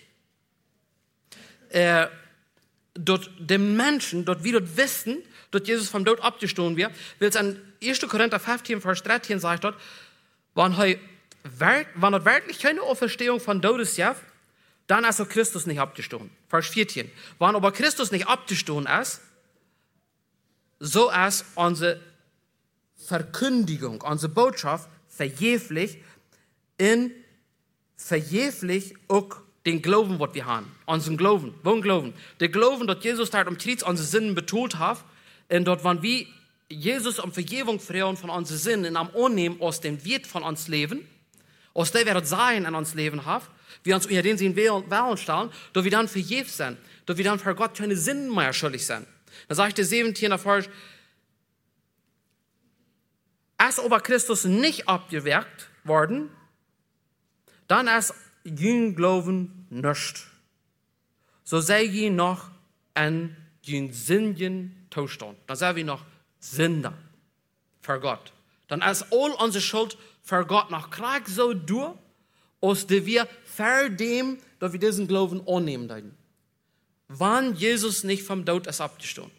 Speaker 1: äh, dort den Menschen, dort wir dort wissen, dort Jesus vom Tod abgestoßen wird, weil es an ersten Korinther fünfzehn, Vers dreizehn sagt dort, wenn er wirklich keine Auferstehung von Todes gibt, dann ist auch Christus nicht abgestoßen. Vers vierzehn. Wenn aber Christus nicht abgestoßen ist, so ist unsere Verkündigung, unsere Botschaft verjäflich in verjäflich auch den Glauben, was wir haben. Unseren Glauben. Wohin Glauben? Der Glauben, dass Jesus dort am Kreuz unsere Sinnen betont hat, und dort, wenn wir Jesus um Vergebung fragen von unseren Sinnen und am Annehmen aus dem Wert von uns Leben, aus der wir das Sein in uns Leben haben, wir uns unter den sie in Wählen stellen, dass wir dann verjäft sind, dass wir dann für Gott keine Sinnen mehr schuldig sind. Da sagt der siebzehn Vers, als aber Christus nicht abgewirkt worden, dann ist jün Glauben nicht. So sei je noch ein jün sündigen Zustand. Dann sei wir noch Sünder für Gott. Dann ist all unsere Schuld für Gott noch krank so durch, aus der wir für dem, dass wir diesen Glauben annehmen werden. Wann Jesus nicht vom Tod ist abgestanden.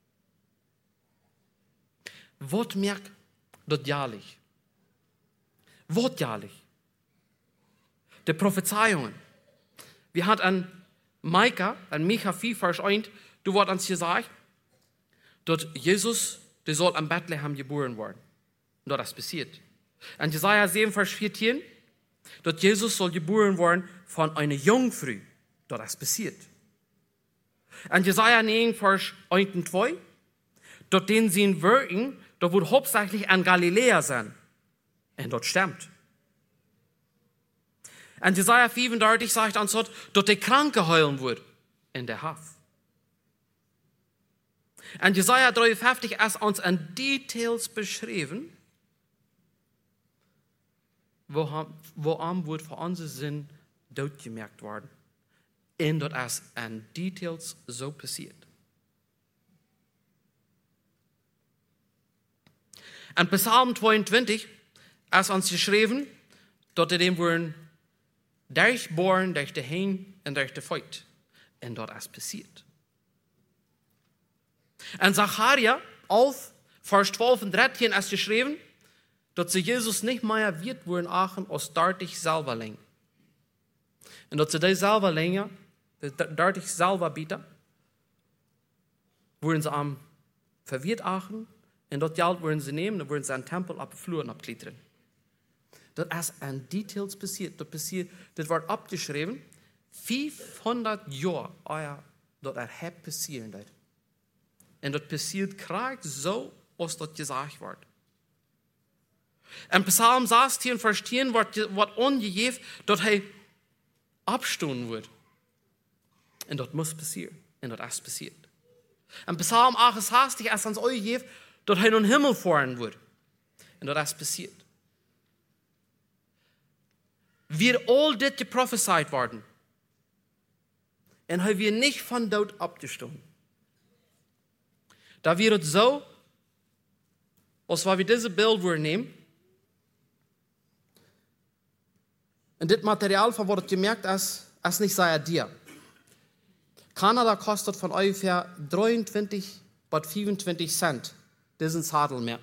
Speaker 1: Was merkt das jährlich? Was jährlich? Die Prophezeiungen. Wir hatten an Micah, an Micha vier, Vers eins, du wurde uns gesagt, dass Jesus, der soll am Bethlehem geboren werden. Und das ist passiert. An Jesaja sieben, Vers vierzehn, dass Jesus soll geboren werden von einer Jungfrau. Das ist passiert. An Jesaja neun, Vers eins und zwei, dort den sie wirken, dort wird hauptsächlich an Galiläa sein. Und dort stimmt. Und Jesaja fünfunddreißig sagt uns dort, dass der Kranke heilen wird in der Haft. Und Jesaja dreiundfünfzig ist uns in Details beschrieben, wo, wo am wird für unseren Sinn dort gemerkt worden. Und dort ist in Details so passiert. In Psalm zweiundzwanzig ist uns geschrieben, dort in dem wurden durchbohren durch die Hände und durch die Feut. Und dort ist passiert. In Zacharia elf, Vers zwölf und dreizehn ist geschrieben, dass sie Jesus nicht mehr wird wurden achen aus dartig selber länger. Und dass sie die selber länger, dartig selber bieten, wurden sie am verwirrt achen und dort Geld wurden sie nehmen und wurden sie an den Tempel abfluren, abklettern. Das ist an Details passiert. Das passiert, das wird abgeschrieben, fünfhundert Jahre, oh ja, das er passieren wird. Und das passiert gerade so, was dort gesagt wird. En Psalm zestien vers tien wordt, wordt ongegeven dat hij opstaan wordt. En dat moet passeren. En dat is passiert. En Psalm achtenzestig is ons aangegeven dat hij naar de hemel varen wordt. En dat is passiert. Wir all dit geprophezeit worden. En hij weer niet van dood opgestaan. Da wird het zo, als we deze beeld weer nemen. En dit materiaal van wat het gemerkt is, is niet zeer duur. Kanada kostet van ongeveer drieëntwintig tot vijfentwintig cent. Diesen Zadel mehr.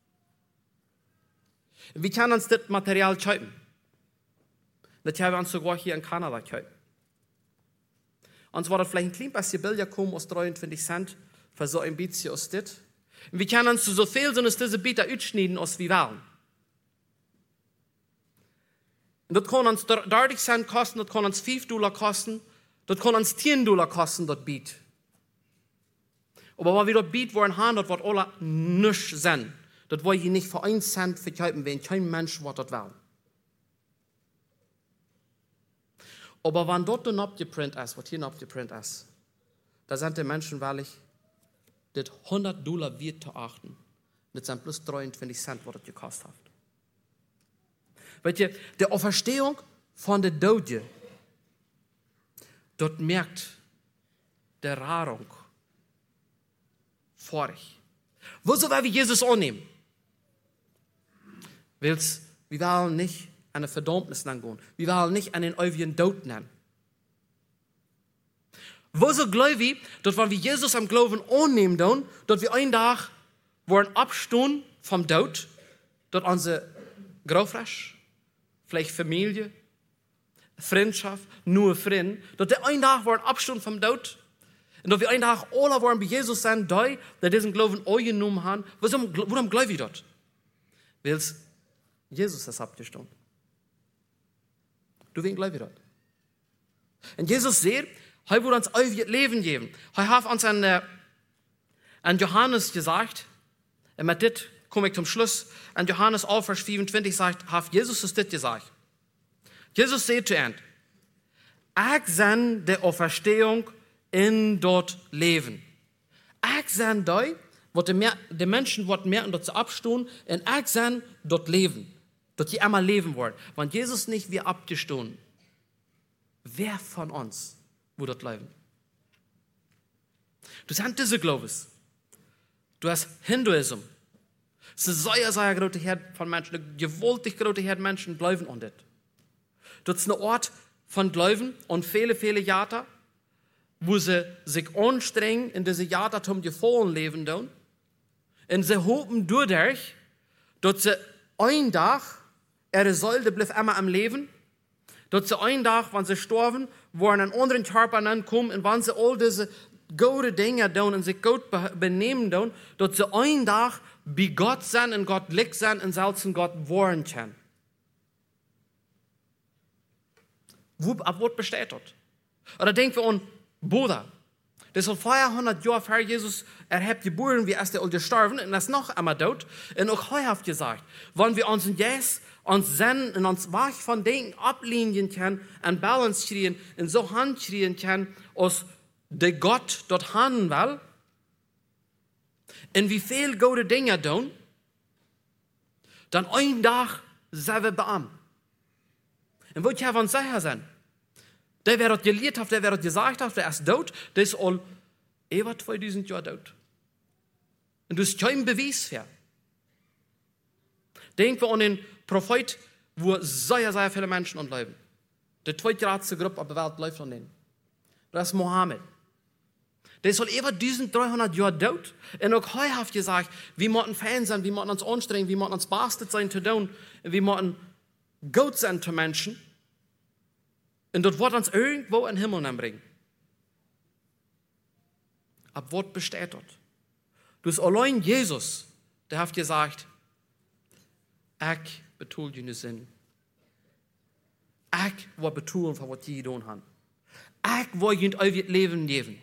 Speaker 1: Wie können uns das Material kaufen? Das haben wir uns sogar hier in Kanada kaufen. Uns war das vielleicht ein klein bisschen billiger kommen als drieëntwintig cent für so ein bisschen als das. Und wir können uns so viel sind, als diese Bieter ausschneiden, als wir wollen. Und das kann uns dertig cent kosten, das kann uns fünf Dollar kosten, das kann uns zehn Dollar kosten, das Biet. Aber wenn wir das Biet wollen haben, das wird alle nichts sein. Das wollen wir nicht für einen Cent verkaufen, wenn kein Mensch was das will. Aber wenn dort dann abgeprintet ist, was hier abgeprintet ist, da sind die Menschen wahrlich, das hundert Dollar wert zu achten. Das sind plus drieëntwintig cent, was das gekostet hat. Weet je, de Auferstehung von der Doden, dort merkt der Rahrung vorig. Wozu wollen wir Jesus annehmen? Weil's, wir wollen nicht eine Verdammnis gehen. Wir wollen nicht einen ewigen Tod nennen. Wozu glauben wir, dass wenn wir Jesus am Glauben annehmen, dann, dass wir einen Tag wollen abstehen vom Tod, dass unsere Graufresh, vielleicht Familie, Freundschaft, nur Freunde, dass wir einen Tag wollen abstehen vom Tod, und dass wir einen Tag alle wollen bei Jesus sein, die, die diesen Glauben angenommen haben. Warum, warum glauben wir das? Weil Jesus ist abgestanden. Du, wen glauben wir das? Und Jesus sagt, er will uns euer Leben geben. Er hat uns an, äh, an Johannes gesagt, und mit dit komme ich zum Schluss, an Johannes elf, Vers vierundzwanzig sagt, hat Jesus uns das gesagt. Jesus sagt zu ihm, ich bin die Auferstehung in dort Leben. Ich bin die, wo die, die Menschen merken, dass sie abstehen, und ich bin dort Leben. Dass sie einmal leben wollen. Wenn Jesus nicht wie abgestanden, wer von uns würde dort leben? Du hast diese Glaubens. Du hast Hinduism. Es ist eine sehr, sehr große Herde von Menschen, eine gewaltig große Herde Menschen glauben an das. Das ist ein Ort von Glauben und viele, viele Jahre, wo sie sich anstrengen, in diese Jahre zum gefallen leben tun. Und sie hoffen dadurch, dass sie einen Tag, ihre Säule bleibt immer am Leben, dass sie einen Tag, wenn sie sterben, wo einen anderen Körper kommen und wenn sie all diese gute Dinge tun und sich gut benehmen tun, dass sie einen Tag bei Gott sein und Gott liegt sein und selbst in Gott wohnen können. Wo, ab was besteht das? Oder denken wir an Buddha. Das ist vierhundert Jahre vor Jesus, er hat geboren, wie erst er gestorben und er ist noch einmal tot. Und auch heute hat gesagt, wenn wir uns jetzt uns Sinn und uns Wach von Denken ablehnen können, und Balance kriegen, und so Hand kriegen können, als der Gott dort handeln will, und wie viel gute Dinge tun, dann einen Tag sind wir beam. Und wo ich ja von sicher sein? Der, wer das gelehrt hat, der, wer das gesagt hat, der ist tot, der ist all über zweitausend Jahre tot. Und das ist kein Beweis für. Denken wir an den Prophet, wo sehr, sehr viele Menschen anleben. Die zweitgrößte Gruppe auf der Welt läuft an denen. Das ist Mohammed. Der ist all über dreizehnhundert Jahre tot. Und auch heute hat gesagt, wir müssen Fans sein, wir müssen uns anstrengen, wir müssen uns bastet sein zu tun, wir müssen gut sein zu Menschen. Und dort wird uns irgendwo in den Himmel bringen. Ab was besteht dort? Du ist allein Jesus, der hat gesagt, ich betue deine Sinn. Ich will betuen, von was die getan haben. Ich will ihnen euer Leben geben.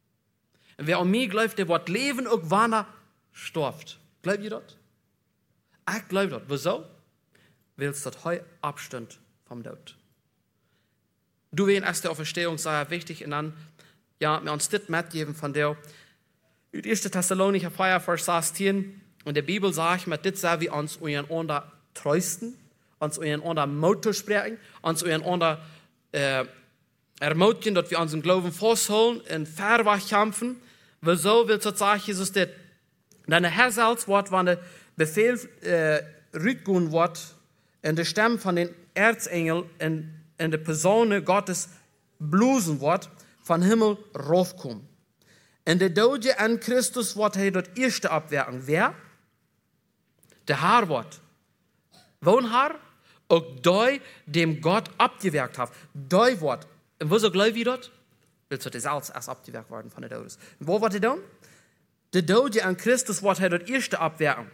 Speaker 1: Und wer an mich glaubt, der wird leben, auch wenn er stirbt. Glaubt ihr das? Ich glaube das. Wieso? Weil es das heute Abstand vom Tod. Du wen erst der Auferstehung sei wichtig und dann, ja, mir uns das mitgeben von der, in ersten Thessalonicher vier, Vers sechzehn, in der Bibel sagt mir, das sei wie uns einander trösten, uns einander Mut sprechen, uns einander äh, ermutigen, dass wir unseren Glauben festhalten und verwach kämpfen. Wieso will so sagen, Jesus, dass deine Herr selbst wird, wenn der Befehl äh, rückgehen wird, in der Stimme von den Erzengeln in, in der Person Gottes blusen wird, von Himmel raufkommen. In der Doge an Christus wird er das erste abwerken. Wer? Der Herr wird. Wohin Herr? Auch die, dem Gott abgewerkt hat. Die wird. Und wieso glauben wir das? Weil es das selbst erst abgewerkt worden von der Doge. Und wo wird er dann? Der Doge an Christus wird er das erste abwerken.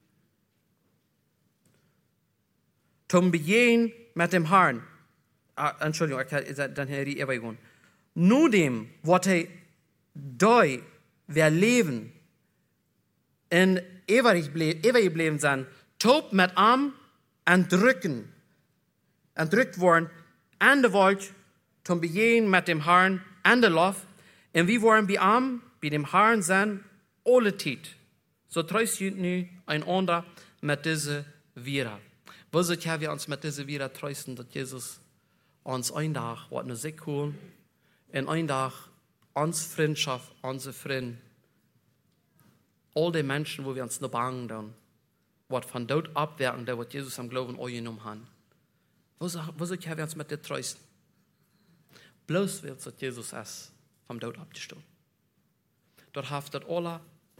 Speaker 1: Zum Begehen mit dem Herrn. Ah, Entschuldigung, ich kann dann hier die Ewigkeit. Nur dem wird er die, wer leben, in ewig bleiben sein, top mit Arm entrücken, entrückt worden, an der Welt, zum Begehen mit dem Herrn, an der Luft, und wir wollen bei Arm, bei dem Herrn sein, alle Zeit. So tröst ihr nu einander mit diese Vira. Wieso können wir uns mit diese Vira trösten, dass Jesus uns ein Tag wird eine Sieg holen, und ein Tag uns Freundschaft, unsere Freunde, all die Menschen, wo wir uns noch bangen, dann, wird von dort abwerken, der wird Jesus am Glauben angenommen haben. Wieso, wieso können wir uns mit dir trösten? Bloß wird es, dass Jesus ist, vom Tod abgestanden. Dort hat das alle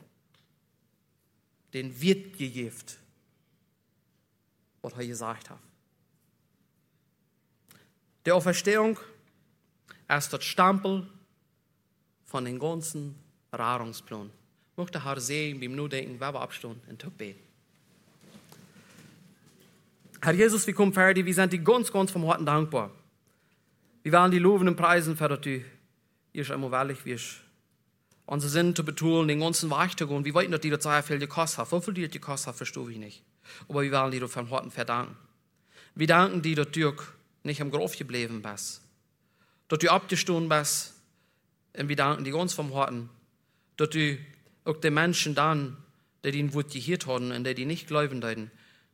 Speaker 1: den Wirt gegeben, was er gesagt hat. Die Auferstehung ist das Stempel von den ganzen Rarungsplan. Ich möchte Herr sehen, beim Nudenken, wer wir abstehen und beten. Herr Jesus, wir kommen fertig, wir sind dir ganz, ganz vom Herzen dankbar. Wir wollen die loben und preisen, für dass du hier einmal ehrlich wirst. Unsere Sinn zu betonen, den ganzen Weg zu gehen. Wir wollten, dass die das sehr viel gekostet hat. Wie viel die das gekostet hat, verstehe ich nicht. Aber wir wollen dir vom Herzen verdanken. Wir danken dir, dass du nicht im Grab geblieben bist. Dass du abgestanden bist. Und wir danken dir ganz vom Herzen, dass du auch den Menschen dann, die den Wort gehört haben und die, die nicht glauben würden,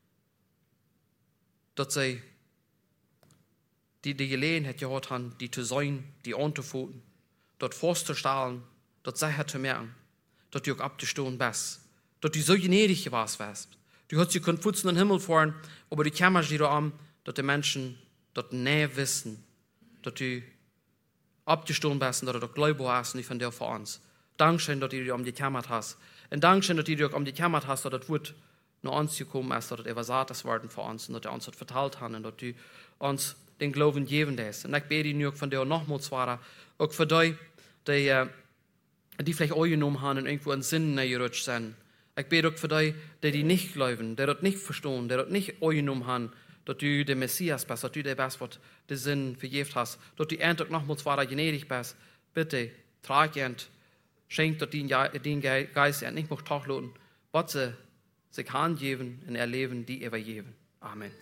Speaker 1: dass sie die, die Gelegenheit gehabt haben, die zu sein, die anzufoten, dort vorzustellen, dort sei zu merken, dass du auch abgestanden bist, dass du so gnädig gewesen wärst. Du hast dich Futzen in den Himmel fahren, aber die kämmerst dir an, dass die Menschen dort näher wissen, dass du abgestanden bist und dass du doch Glaube hast und nicht von dir vor uns. Dankeschön, dass du dich um die gekümmert hast. Und Dankeschön, dass du dich um die gekümmert hast, dass das Wort nach uns gekommen ist, dass das Evasates worden für uns und dass du uns das verteilt hast und dass du uns den Glauben geben lässt. Und ich bete dir von dir nochmals, Vater, auch für die, die, die vielleicht auch genommen haben und irgendwo in Sinn gerutscht sind. Ich bete auch für die, die, die nicht glauben, die das nicht verstehen, die das nicht angenommen haben, dass du der Messias bist, dass du der bist, was den Sinn vergeben hast, dass du endlich nochmals, Vater, gnädig bist. Bitte, trag end, schenk, dass dein Geist nicht mehr tachladen, was sie sich angeben und erleben, die übergeben. Amen.